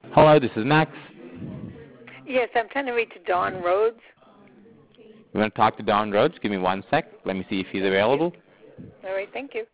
Hello, this is Max. Yes, I'm trying to reach Don Rhodes. You want to talk to Don Rhodes? Give me 1 sec. Let me see if he's available. All right, thank you.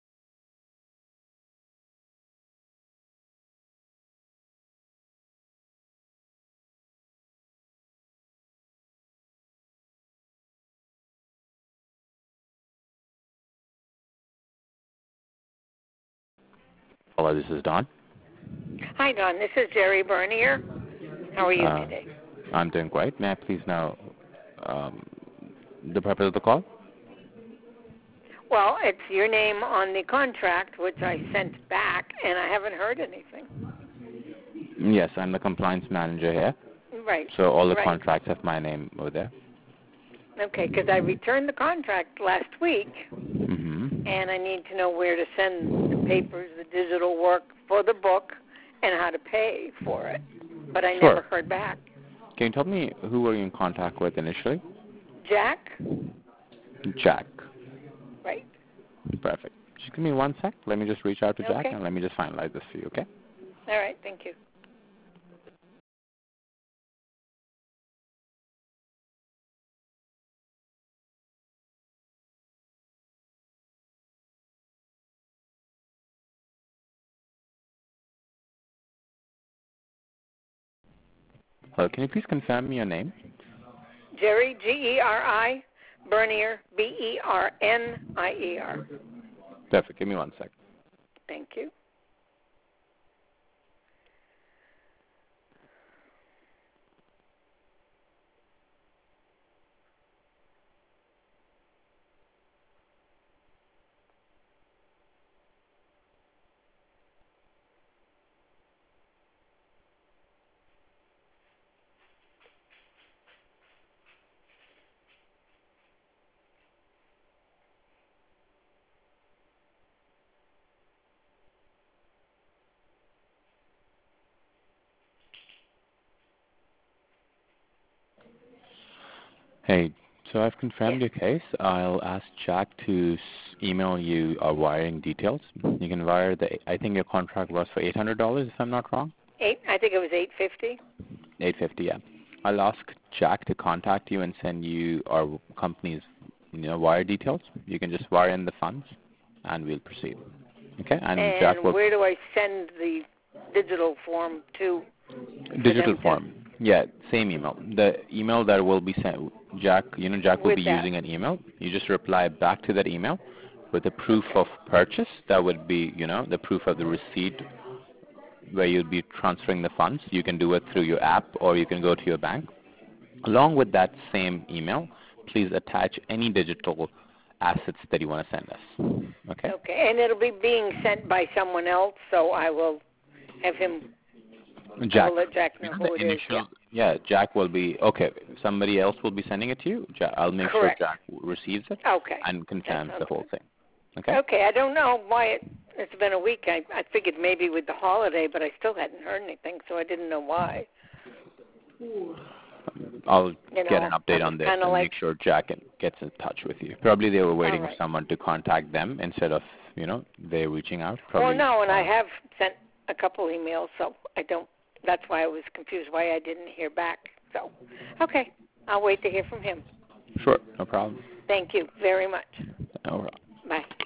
Hello, this is Don. Hi, Don. This is Jerry Bernier. How are you today? I'm doing great. May I please know the purpose of the call? Well, it's your name on the contract, which I sent back, and I haven't heard anything. Yes, I'm the compliance manager here. Right. So all the contracts have my name over there. Okay, because I returned the contract last week, Mm-hmm. and I need to know where to send the papers, the digital work for the book, and how to pay for it. But I never heard back. Can you tell me who were you in contact with initially? Jack? Jack. Right. Perfect. Just give me 1 sec. Let me just reach out to Jack, Okay. and let me just finalize this for you, okay? All right, thank you. Hello, can you please confirm your name? Jerry, G-E-R-I, Bernier, B-E-R-N-I-E-R. Perfect. Give me 1 sec. Thank you. Hey, so I've confirmed your case. I'll ask Jack to email you our wiring details. You can wire I think your contract was for $800, if I'm not wrong. I think it was $850. $850, yeah. I'll ask Jack to contact you and send you our company's, wire details. You can just wire in the funds, and we'll proceed. Okay? And Jack will. Where do I send the digital form to? Digital form. Yeah, same email. The email that will be sent, Jack will be using an email. You just reply back to that email with a proof of purchase. That would be, the proof of the receipt where you'll be transferring the funds. You can do it through your app or you can go to your bank. Along with that same email, please attach any digital assets that you want to send us. Okay? Okay, and it'll be being sent by someone else, so I will have him. Jack. I will let Jack know who it is. Yeah, Jack will be, okay, somebody else will be sending it to you. I'll make sure Jack receives it and confirms the whole thing. Okay? Okay, I don't know why it's been a week. I figured maybe with the holiday, but I still hadn't heard anything, so I didn't know why. I'll get an update on this and make sure Jack gets in touch with you. Probably they were waiting for someone to contact them instead of, they reaching out. Probably. Well, no, and I have sent a couple emails, so I don't. That's why I was confused why I didn't hear back. So, okay, I'll wait to hear from him. Sure, no problem. Thank you very much. No problem. Bye.